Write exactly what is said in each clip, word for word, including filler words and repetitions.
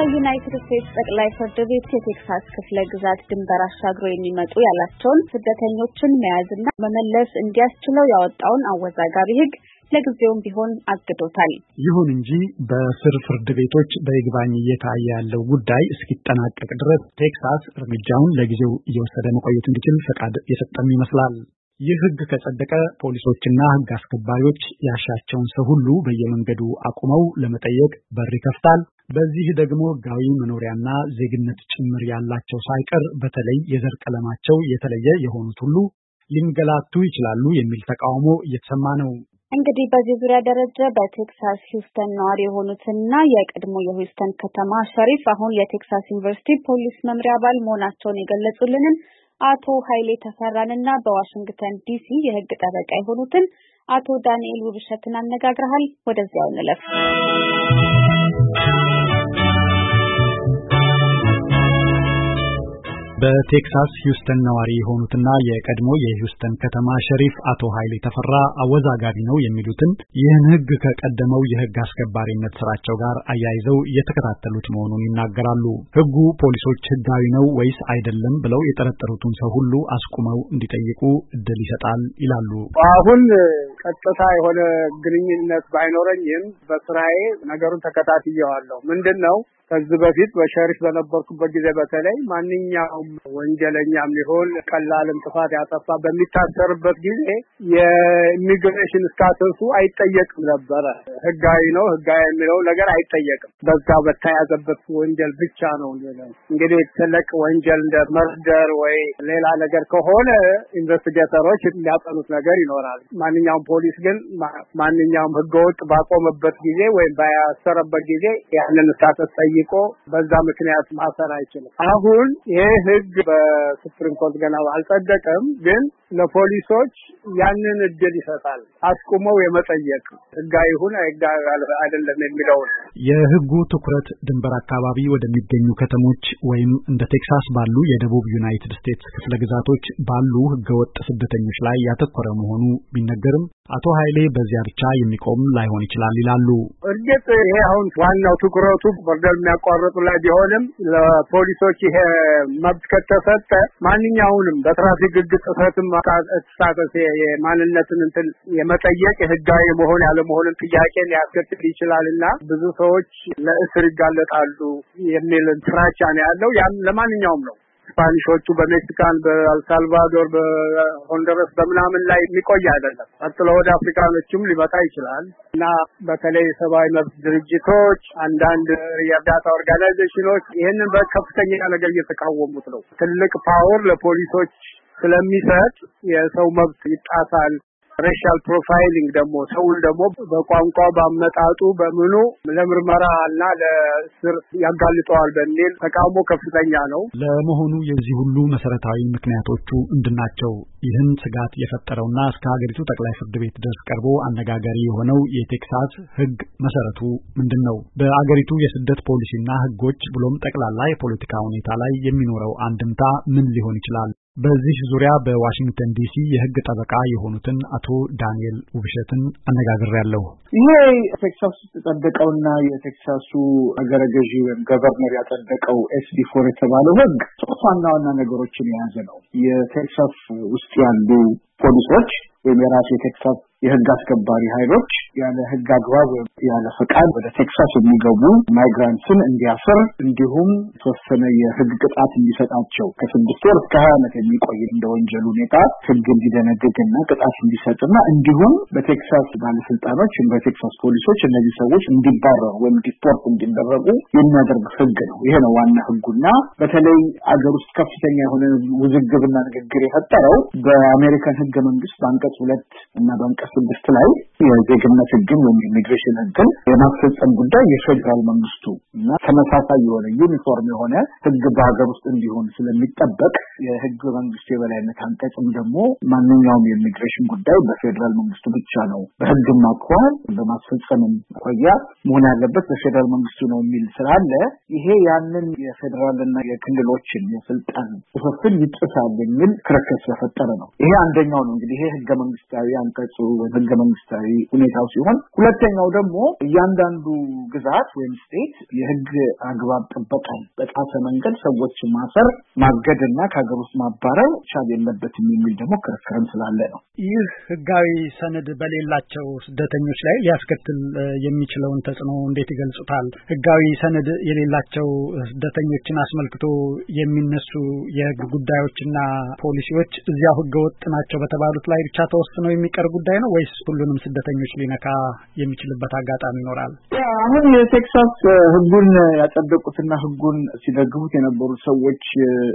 የዩናይትድ ስቴትስ ጠቅላይ ፍርድ ቤት የቴክሳስ ክፍለ ግዛት ድንበር አሻግሮ የሚመጡ ያላቸውን ስደተኞችን መያዝና መመለስ እንዲያስችለው ያወጣውን አወዛጋቢ ሕግ ለጊዜውም ቢሆን አግዶታል። ይሁን እንጂ በስር ፍርድ ቤቶች በይግባኝ እየታየ ያለው ጉዳይ እስኪጠናቀቅ ድረስ ቴክሳስ እርምጃውን ለጊዜው እየወሰደ መቆየት እንዲችል ፈቃድ የሰጠም ይመስላል። ይህ ሕግ ከጸደቀ ፖሊሶችና ሕግ አስከባሪዎች ያሻቸውን ሰው ሁሉ በየመንገዱ አቁመው ለመጠየቅ በር ይከፍታል። በዚህ ደግሞ ሕጋዊ መኖሪያና ዜግነት ጭምር ያላቸው ሳይቀር በተለይ የዘር ቀለማቸው የተለየ የሆኑት ሁሉ ሊንገላቱ ይችላሉ የሚል ተቃውሞ እየተሰማ ነው። እንግዲህ በዚህ ዙሪያ ደረጃ በቴክሳስ ሂውስተን ነዋሪ የሆኑትና የቀድሞ የሂውስተን ከተማ ሸሪፍ አሁን የቴክሳስ ዩኒቨርሲቲ ፖሊስ መምሪያ አባል መሆናቸውን የገለጹልንን አቶ ኃይሌ ተፈራንና በዋሽንግተን ዲሲ የሕግ ጠበቃ የሆኑትን አቶ ዳንኤል ውብሸትን አነጋግረሃል። ወደዚያው እንለፍ። በቴክሳስ ሂውስተን ነዋሪ የሆኑትና የቀድሞ የሂውስተን ከተማ ሸሪፍ አቶ ኃይሌ ተፈራ አወዛጋቢ ነው የሚሉትን ይህን ሕግ ከቀደመው የሕግ አስከባሪነት ስራቸው ጋር አያይዘው እየተከታተሉት መሆኑን ይናገራሉ። ሕጉ ፖሊሶች ሕጋዊ ነው ወይስ አይደለም ብለው የጠረጠሩትን ሰው ሁሉ አስቁመው እንዲጠይቁ እድል ይሰጣል ይላሉ። አሁን ቀጥታ የሆነ ግንኙነት ባይኖረኝም በስራዬ ነገሩን ተከታትየዋለሁ። ምንድነው ከዚህ በፊት በሸሪፍ በነበርኩበት ጊዜ በተለይ ማንኛውም ወንጀለኛም ሊሆን ቀላልም ጥፋት ያጠፋ በሚታሰርበት ጊዜ የኢሚግሬሽን ስታተሱ አይጠየቅም ነበር። ሕጋዊ ነው ሕጋዊ የሚለው ነገር አይጠየቅም። በዛ በተያዘበት ወንጀል ብቻ ነው። እንግዲህ ትልቅ ወንጀል እንደ መርደር ወይ ሌላ ነገር ከሆነ ኢንቨስቲጌተሮች የሚያጠኑት ነገር ይኖራል። ማንኛውም ፖሊስ ግን ማንኛውም ሕገወጥ ባቆመበት ጊዜ ወይም ባያሰረበት ጊዜ ያንን ስታተስ ጠይቆ በዛ ምክንያት ማሰር አይችልም። አሁን ይሄ ሕግ በሱፕሪም ኮርት ገና አልጸደቀም፣ ግን ለፖሊሶች ያንን እድል ይሰጣል አስቁመው የመጠየቅ ሕጋዊ ይሁን አይደለም የሚለው። የሕጉ ትኩረት ድንበር አካባቢ ወደሚገኙ ከተሞች ወይም እንደ ቴክሳስ ባሉ የደቡብ ዩናይትድ ስቴትስ ክፍለ ግዛቶች ባሉ ሕገወጥ ስደተኞች ላይ ያተኮረ መሆኑ ቢነገርም አቶ ኃይሌ በዚያ ብቻ የሚቆም ላይሆን ይችላል ይላሉ። እርግጥ ይሄ አሁን ዋናው ትኩረቱ ቦርደር የሚያቋርጡ ላይ ቢሆንም ለፖሊሶች ይሄ መብት ከተሰጠ ማንኛውንም በትራፊክ ሕግ ጥሰትም ተሳተፈ የማንነትን እንትን የመጠየቅ ሕጋዊ መሆን ያለ መሆንን ጥያቄ ሊያስከትል ይችላልና ብዙ ሰዎች ለእስር ይጋለጣሉ የሚል ፍራቻ ነው ያለው። ያም ለማንኛውም ነው። ስፓኒሾቹ በሜክሲካን በአልሳልቫዶር በሆንዱራስ በምናምን ላይ የሚቆይ አይደለም። ቀጥሎ ወደ አፍሪካኖችም ሊመጣ ይችላል እና በተለይ ሰብአዊ መብት ድርጅቶች አንዳንድ የእርዳታ ኦርጋናይዜሽኖች ይህንን በከፍተኛ ነገር እየተቃወሙት ነው። ትልቅ ፓወር ለፖሊሶች ስለሚሰጥ የሰው መብት ይጣሳል። ሬሻል ፕሮፋይሊንግ ደግሞ ሰውን ደግሞ በቋንቋ ባመጣጡ በምኑ ለምርመራ እና ለእስር ያጋልጠዋል በሚል ተቃውሞ ከፍተኛ ነው። ለመሆኑ የዚህ ሁሉ መሰረታዊ ምክንያቶቹ ምንድናቸው? ይህን ስጋት የፈጠረውና እስከ ሀገሪቱ ጠቅላይ ፍርድ ቤት ድረስ ቀርቦ አነጋጋሪ የሆነው የቴክሳስ ሕግ መሰረቱ ምንድነው? በአገሪቱ የስደት ፖሊሲና ሕጎች ብሎም ጠቅላላ የፖለቲካ ሁኔታ ላይ የሚኖረው አንድምታ ምን ሊሆን ይችላል? በዚህ ዙሪያ በዋሽንግተን ዲሲ የሕግ ጠበቃ የሆኑትን አቶ ዳንኤል ውብሸትን አነጋግሬያለሁ። ይሄ ቴክሳስ የተጸደቀውና የቴክሳሱ አገረ ገዢ ወይም ገቨርነር ያጸደቀው ኤስዲ ፎር የተባለው ሕግ ሶስት ዋና ዋና ነገሮችን የያዘ ነው። የቴክሳስ ውስጥ ያሉ ፖሊሶች ወይም የራሱ የቴክሳስ የሕግ አስከባሪ ኃይሎች ያለ ሕግ አግባብ ያለ ፈቃድ ወደ ቴክሳስ የሚገቡ ማይግራንትስን እንዲያስር እንዲሁም የተወሰነ የሕግ ቅጣት እንዲሰጣቸው ከስድስት ወር እስከ ሀያ ዓመት የሚቆይ እንደ ወንጀል ሁኔታ ሕግ እንዲደነግግና ቅጣት እንዲሰጥና እንዲሁም በቴክሳስ ባለስልጣኖች በቴክሳስ ፖሊሶች እነዚህ ሰዎች እንዲባረሩ ወይም ዲፖርት እንዲደረጉ የሚያደርግ ሕግ ነው። ይሄ ነው ዋና ሕጉና በተለይ አገር ውስጥ ከፍተኛ የሆነ ውዝግብና ንግግር የፈጠረው በአሜሪካን ሕገ መንግስት በአንቀጽ ሁለት እና በአንቀጽ ስድስት ላይ የዜግነት ሕግን ወይም ኢሚግሬሽን ሕግን የማስፈጸም ጉዳይ የፌደራል መንግስቱ እና ተመሳሳይ የሆነ ዩኒፎርም የሆነ ሕግ በሀገር ውስጥ እንዲሆን ስለሚጠበቅ የሕግ መንግስቱ የበላይነት አንቀጽም ደግሞ ማንኛውም የኢሚግሬሽን ጉዳይ በፌደራል መንግስቱ ብቻ ነው በሕግ ማክዋል በማስፈጸምም ቆያ መሆን ያለበት በፌደራል መንግስቱ ነው የሚል ስላለ ይሄ ያንን የፌደራልና የክልሎችን የስልጣን ክፍፍል ይጥሳል የሚል ክርክር ስለፈጠረ ነው። ይሄ አንደኛው ነው። እንግዲህ ይሄ ሕገ መንግስታዊ አንቀጹ ሕገ መንግስታዊ ሁኔታው ሲሆን ሁለተኛው ደግሞ እያንዳንዱ ግዛት ወይም ስቴት የህግ አግባብ ጥበቃን በጣሰ መንገድ ሰዎች ማሰር ማገድና ከሀገር ውስጥ ማባረር ቻል የለበትም የሚል ደግሞ ክርክርም ስላለ ነው። ይህ ህጋዊ ሰነድ በሌላቸው ስደተኞች ላይ ሊያስከትል የሚችለውን ተጽዕኖ እንዴት ይገልጹታል? ህጋዊ ሰነድ የሌላቸው ስደተኞችን አስመልክቶ የሚነሱ የህግ ጉዳዮችና ፖሊሲዎች እዚያው ህገወጥ ናቸው በተባሉት ላይ ብቻ ተወስነው የሚቀር ጉዳይ ነው ወይስ ሁሉንም ስደተኞች ሊነካ የሚችልበት አጋጣሚ ይኖራል? አሁን የቴክሳስ ህጉን ያጸደቁትና ህጉን ሲደግፉት የነበሩ ሰዎች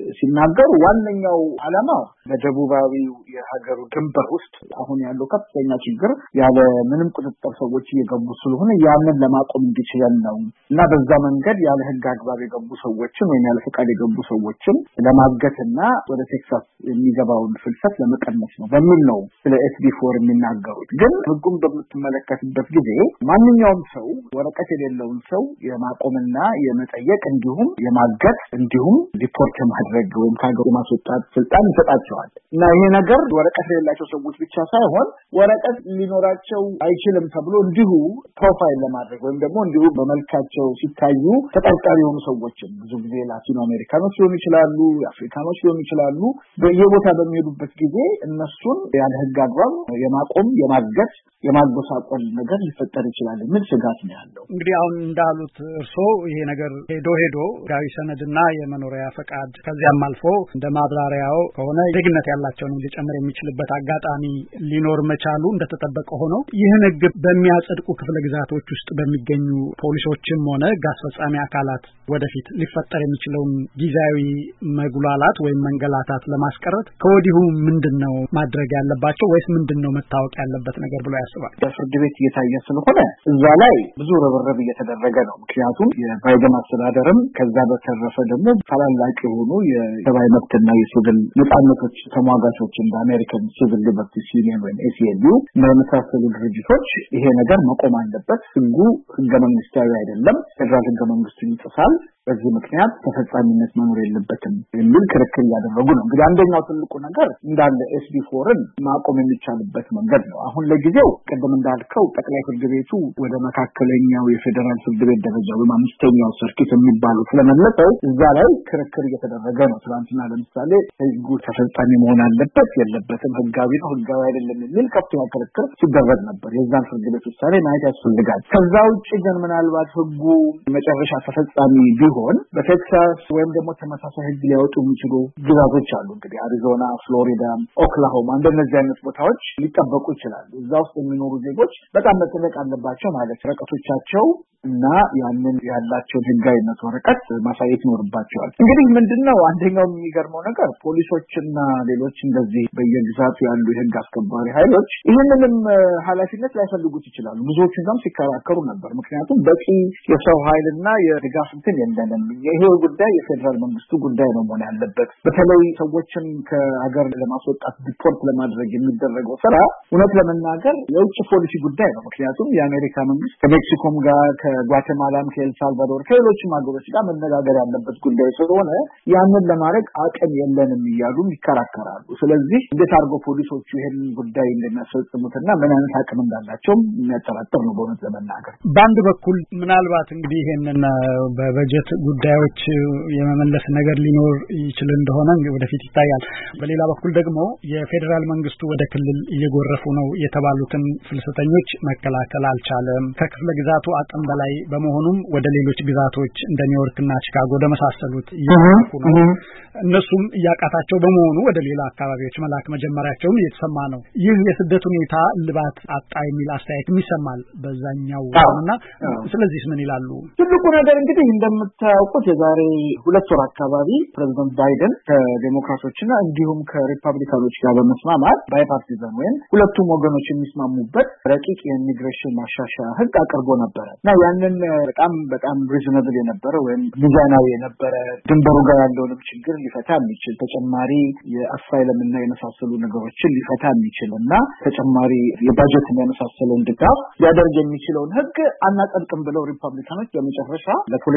ሲናገሩ ዋነኛው ዓላማ በደቡባዊው የሀገሩ ድንበር ውስጥ አሁን ያለው ከፍተኛ ችግር ያለ ምንም ቁጥጥር ሰዎች እየገቡ ስለሆነ ያንን ለማቆም እንዲችል ነው እና በዛ መንገድ ያለ ህግ አግባብ የገቡ ሰዎችን ወይም ያለ ፈቃድ የገቡ ሰዎችን ለማገትና ወደ ቴክሳስ የሚገባውን ፍልሰት ለመቀነስ ነው በሚል ነው ስለ ኤስ ቢ ፎር የሚናገሩት። ግን ህጉን በምትመለከትበት ጊዜ ማንኛውም ሰው ወረቀት የሌለውን ሰው የማቆምና የመጠየቅ እንዲሁም የማገት እንዲሁም ሪፖርት የማድረግ ወይም ከሀገሩ ማስወጣት ስልጣን ይሰጣቸዋል እና ይሄ ነገር ወረቀት የሌላቸው ሰዎች ብቻ ሳይሆን ወረቀት ሊኖራቸው አይችልም ተብሎ እንዲሁ ፕሮፋይል ለማድረግ ወይም ደግሞ እንዲሁ በመልካቸው ሲታዩ ተጠርጣሪ የሆኑ ሰዎችን ብዙ ጊዜ ላቲኖ አሜሪካኖች ሊሆኑ ይችላሉ፣ አፍሪካኖች ሊሆኑ ይችላሉ። በየቦታ በሚሄዱበት ጊዜ እነሱን ያለ ህግ አግባብ የማቆም የማገት የማጎሳቆል ነገር ሊፈጠር ይችላል የሚል ስጋት ነው ያለው። እንግዲህ አሁን እንዳሉት እርስዎ ይሄ ነገር ሄዶ ሄዶ ህጋዊ ሰነድና የመኖሪያ ፈቃድ ከዚያም አልፎ እንደ ማብራሪያው ከሆነ ዜግነት ያላቸውን ሊጨምር የሚችልበት አጋጣሚ ሊኖር መቻሉ እንደተጠበቀ ሆኖ ይህን ህግ በሚያጸድቁ ክፍለ ግዛቶች ውስጥ በሚገኙ ፖሊሶችም ሆነ ህግ አስፈጻሚ አካላት ወደፊት ሊፈጠር የሚችለውን ጊዜያዊ መጉላላት ወይም መንገላታት ለማስቀረት ከወዲሁ ምንድነው ማድረግ ያለባቸው ወይስ ምንድነው መታወቅ ያለበት ነገር ብሎ ያስባል? በፍርድ ቤት እየታየ ስለሆነ እዛ ላይ ብዙ ርብርብ እየተደረገ ነው። ምክንያቱም የባይደን አስተዳደርም ከዛ በተረፈ ደግሞ ታላላቅ የሆኑ የሰብአዊ መብትና የሲቪል ነጻነቶች ተሟጋቾች እንደ አሜሪካን ሲቪል ሊበርቲስ ዩኒየን ወይም ኤ ሲ ኤል ዩ እና የመሳሰሉ ድርጅቶች ይሄ ነገር መቆም አለበት፣ ህጉ ህገ መንግስታዊ አይደለም፣ ፌደራል ህገ መንግስቱን ይጥሳል፣ በዚህ ምክንያት ተፈጻሚነት መኖር የለበትም የሚል ክርክር እያደረጉ ነው። እንግዲህ አንደኛው ትልቁ ነገር እንዳለ ኤስ ቢ ፎርን ማቆም የሚቻልበት መንገድ ነው። አሁን ለጊዜው ቅድም እንዳልከው ጠቅላይ ፍርድ ቤቱ ወደ መካከለኛው የፌደራል ፍርድ ቤት ደረጃ ወይም አምስተኛው ሰርኪት የሚባለው ስለመለጠው እዛ ላይ ክርክር እየተደረገ ነው። ትናንትና ለምሳሌ ህጉ ተፈጻሚ መሆን አለበት የለበትም፣ ህጋዊ ነው ህጋዊ አይደለም የሚል ከፍተኛ ክርክር ሲደረግ ነበር። የዛን ፍርድ ቤት ውሳኔ ማየት ያስፈልጋል። ከዛ ውጭ ግን ምናልባት ህጉ መጨረሻ ተፈጻሚ ቢሆን በቴክሳስ ወይም ደግሞ ተመሳሳይ ህግ ሊያወጡ የሚችሉ ግዛቶች አሉ። እንግዲህ አሪዞና፣ ፍሎሪዳ፣ ኦክላሆማ እንደነዚህ አይነት ቦታዎች ሊጠበቁ ይችላሉ። እዛ ውስጥ የሚኖሩ ዜጎች በጣም መጠበቅ አለባቸው ማለት ወረቀቶቻቸው እና ያንን ያላቸውን ህጋዊነት ወረቀት ማሳየት ይኖርባቸዋል። እንግዲህ ምንድነው አንደኛው የሚገርመው ነገር ፖሊሶችና ሌሎች እንደዚህ በየግዛቱ ያሉ የህግ አስከባሪ ኃይሎች ይህንንም ኃላፊነት ላይፈልጉት ይችላሉ። ብዙዎቹ ጋርም ሲከራከሩ ነበር። ምክንያቱም በቂ የሰው ኃይልና የድጋፍ እንትን የለንም፣ ይሄ ጉዳይ የፌደራል መንግስቱ ጉዳይ ነው መሆን ያለበት። በተለይ ሰዎችን ከሀገር ለማስወጣት ዲፖርት ለማድረግ የሚደረገው ስራ እውነት ለመናገር የውጭ ፖሊሲ ጉዳይ ነው። ምክንያቱም የአሜሪካ መንግስት ከሜክሲኮም ጋር ከጓቴማላም ከኤልሳልቫዶር ከሌሎችም ሀገሮች ጋር መነጋገር ያለበት ጉዳይ ስለሆነ ያንን ለማድረግ አቅም የለንም እያሉም ይከራከራሉ። ስለዚህ እንዴት አድርገው ፖሊሶቹ ይሄንን ጉዳይ እንደሚያስፈጽሙትና ምን አይነት አቅም እንዳላቸውም የሚያጠራጥር ነው በእውነት ለመናገር። በአንድ በኩል ምናልባት እንግዲህ ይሄንን በበጀት ጉዳዮች የመመለስ ነገር ሊኖር ይችል እንደሆነ ወደፊት ይታያል። በሌላ በኩል ደግሞ የፌደራል መንግስቱ ወደ ክልል እየጎረፉ ነው የተባሉትን ፍልሰተኞች መከላከል አልቻለም። ከክፍለ ግዛቱ አቅም በላይ በመሆኑም ወደ ሌሎች ግዛቶች እንደ ኒውዮርክና ቺካጎ ደመሳሰሉት እየጎረፉ ነው። እነሱም እያቃታቸው በመሆኑ ወደ ሌላ አካባቢዎች መላክ መጀመሪያቸውም እየተሰማ ነው። ይህ የስደት ሁኔታ ልባት አጣ የሚል አስተያየት ይሰማል በዛኛው እና ስለዚህ ምን ይላሉ? ትልቁ ነገር እንግዲህ እንደምታውቁት የዛሬ ሁለት ወር አካባቢ ፕሬዝዳንት ባይደን ከዴሞክራቶችና እንዲሁም ከሪፐብሊካኖች ጋር በመስማማት ባይፓርቲዛን ወይም ሁለቱም ወገኖች የሚስማሙበት ረቂቅ የኢሚግሬሽን ማሻሻያ ህግ አቅርቦ ነበረ እና ያንን በጣም በጣም ሪዝነብል የነበረ ወይም ሚዛናዊ የነበረ ድንበሩ ጋር ያለውንም ችግር ሊፈታ የሚችል ተጨማሪ የአሳይለም እና የመሳሰሉ ነገሮችን ሊፈታ የሚችል እና ተጨማሪ የባጀት እና የመሳሰለውን ድጋፍ ሊያደርግ የሚችለውን ህግ አናጸድቅም ብለው ሪፐብሊካኖች በመጨረሻ ለፖለቲካ ጉዳይ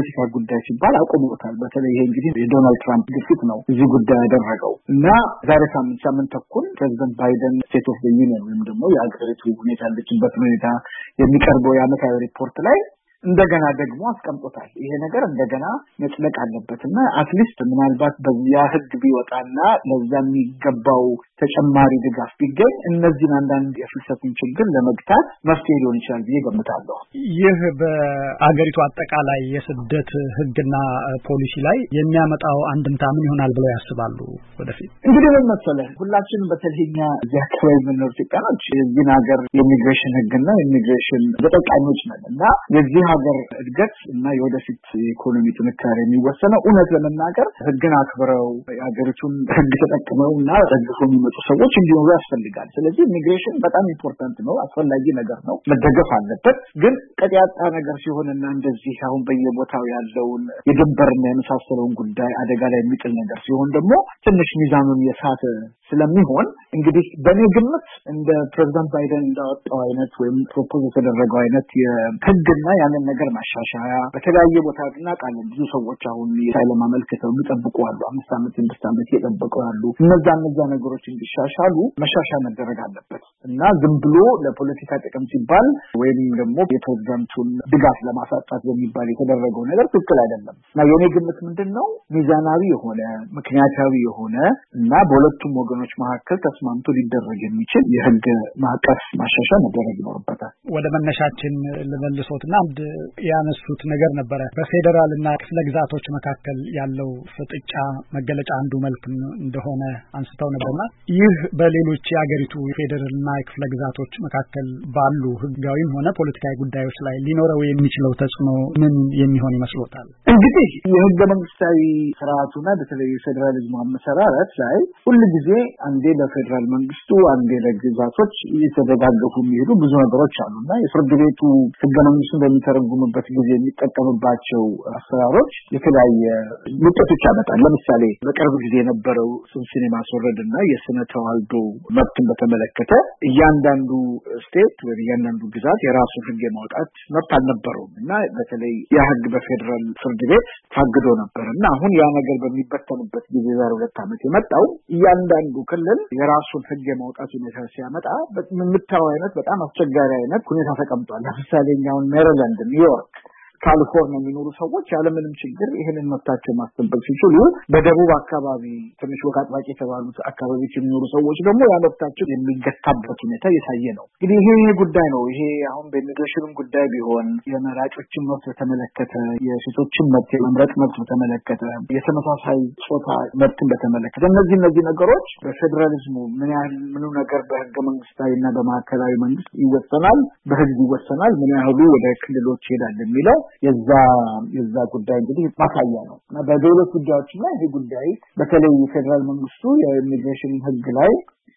ጉዳይ ሲባል አቆሙታል። በተለይ ይሄ እንግዲህ የዶናልድ ትራምፕ ግፊት ነው እዚህ ጉዳይ ያደረገው እና ዛሬ ሳምንት ሳምንት ተኩል ፕሬዝዳንት ባይደን ስቴት ኦፍ ዘ ዩኒየን ወይም ደግሞ የአገሪቱ ሁኔታ ያለችበት ሁኔታ የሚቀርበው የዓመታዊ ሪፖርት ላይ እንደገና ደግሞ አስቀምጦታል። ይሄ ነገር እንደገና መጽደቅ አለበትና አትሊስት ምናልባት በዚያ ህግ ቢወጣና ለዛ የሚገባው ተጨማሪ ድጋፍ ቢገኝ እነዚህን አንዳንድ የፍልሰቱን ችግር ለመግታት መፍትሄ ሊሆን ይችላል ብዬ ገምታለሁ። ይህ በአገሪቱ አጠቃላይ የስደት ህግና ፖሊሲ ላይ የሚያመጣው አንድምታ ምን ይሆናል ብለው ያስባሉ? ወደፊት እንግዲህ ምን መሰለህ ሁላችንም በተለይኛ እዚህ አካባቢ የምንኖር ኢትዮጵያኖች የዚህን ሀገር የኢሚግሬሽን ህግና የኢሚግሬሽን ተጠቃሚዎች ነን እና የዚህ ሀገር እድገት እና የወደፊት ኢኮኖሚ ጥንካሬ የሚወሰነው እውነት ለመናገር ህግን አክብረው የሀገሪቱን ህግ ተጠቅመው እና ደግፈው የሚመጡ ሰዎች እንዲኖሩ ያስፈልጋል። ስለዚህ ኢሚግሬሽን በጣም ኢምፖርታንት ነው፣ አስፈላጊ ነገር ነው፣ መደገፍ አለበት። ግን ቀጥያጣ ነገር ሲሆንና እንደዚህ አሁን በየቦታው ያለውን የድንበርና የመሳሰለውን ጉዳይ አደጋ ላይ የሚጥል ነገር ሲሆን ደግሞ ትንሽ ሚዛኑን የሳተ ስለሚሆን እንግዲህ በእኔ ግምት እንደ ፕሬዝዳንት ባይደን እንዳወጣው አይነት ወይም ፕሮፖዝ የተደረገው አይነት የህግና ያንን ነገር ማሻሻያ በተለያየ ቦታ እናውቃለን። ብዙ ሰዎች አሁን የሳይለም አመልክተው የሚጠብቁ አሉ፣ አምስት ዓመት ስድስት ዓመት እየጠበቁ ያሉ። እነዛ እነዛ ነገሮች እንዲሻሻሉ መሻሻያ መደረግ አለበት እና ዝም ብሎ ለፖለቲካ ጥቅም ሲባል ወይም ደግሞ የፕሬዝዳንቱን ድጋፍ ለማሳጣት በሚባል የተደረገው ነገር ትክክል አይደለም እና የኔ ግምት ምንድነው ሚዛናዊ የሆነ ምክንያታዊ የሆነ እና በሁለቱም ወገኖች መካከል ተስማምቶ ሊደረግ የሚችል የህግ ማዕቀፍ ማሻሻያ መደረግ ይኖርበታል። ወደ መነሻችን ለመልሶትና አንድ ያነሱት ነገር ነበረ። በፌደራልና ክፍለ ግዛቶች መካከል ያለው ፍጥጫ መገለጫ አንዱ መልክ እንደሆነ አንስተው ነበርና ይህ በሌሎች የአገሪቱ ፌደራልና ክፍለ ግዛቶች መካከል ባሉ ህጋዊም ሆነ ፖለቲካዊ ጉዳዮች ላይ ሊኖረው የሚችለው ተጽዕኖ ምን የሚሆን ይመስሎታል? እንግዲህ የህገ መንግስታዊ ስርዓቱና በተለይ የፌደራሊዝሙ አመሰራረት ላይ ሁሉ ጊዜ አንዴ ለፌደራል መንግስቱ አንዴ ለግዛቶች እየተደጋገፉ የሚሄዱ ብዙ ነገሮች አሉና የፍርድ ቤቱ ህገ መንግስቱን በሚተረጉምበት ጊዜ የሚጠቀምባቸው አሰራሮች የተለያየ ውጤቶች ያመጣል። ለምሳሌ በቅርብ ጊዜ የነበረው ጽንስን የማስወረድና የስነ ተዋልዶ መብትን በተመለከተ እያንዳንዱ ስቴት ወይ እያንዳንዱ ግዛት የራሱን ህግ የማውጣት መብት አልነበረውም እና በተለይ ያ ህግ በፌደራል ፍርድ ቤት ታግዶ ነበር እና አሁን ያ ነገር በሚበተንበት ጊዜ ዛሬ ሁለት ዓመት የመጣው እያንዳንዱ ክልል የራሱን ህግ የማውጣት ሁኔታ ሲያመጣ የምታየው አይነት በጣም አስቸጋሪ አይነት ሁኔታ ተቀምጧል። ለምሳሌ እኛውን ሜሪላንድ፣ ኒውዮርክ፣ ካሊፎርኒያ የሚኖሩ ሰዎች ያለምንም ችግር ይሄንን መብታቸው ማስጠበቅ ሲችሉ በደቡብ አካባቢ ትንሽ ወግ አጥባቂ የተባሉት አካባቢዎች የሚኖሩ ሰዎች ደግሞ ያለብታቸው የሚገታበት ሁኔታ የታየ ነው። እንግዲህ ይሄ ጉዳይ ነው። ይሄ አሁን በኢሚግሬሽን ጉዳይ ቢሆን የመራጮችን መብት በተመለከተ፣ የሴቶችን መብት የመምረጥ መብት በተመለከተ፣ የተመሳሳይ ጾታ መብትን በተመለከተ እነዚህ እነዚህ ነገሮች በፌደራሊዝሙ ምን ያህል ምኑ ነገር በህገ መንግስታዊና በማዕከላዊ መንግስት ይወሰናል፣ በህግ ይወሰናል፣ ምን ያህሉ ወደ ክልሎች ይሄዳል የሚለው የዛ የዛ ጉዳይ እንግዲህ ማሳያ ነው እና በሌሎች ጉዳዮች ላይ ይሄ ጉዳይ በተለይ የፌደራል መንግስቱ የኢሚግሬሽን ህግ ላይ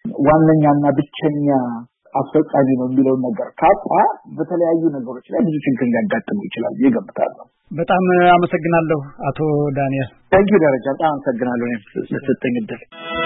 ዋነኛና ብቸኛ አስፈጻሚ ነው የሚለው ነገር ካጣ በተለያዩ ነገሮች ላይ ብዙ ችግር ሊያጋጥም ይችላል ይገምታለሁ። በጣም አመሰግናለሁ አቶ ዳንኤል። ታንኪ ደረጃ በጣም አመሰግናለሁ ለሰጠኝ እድል።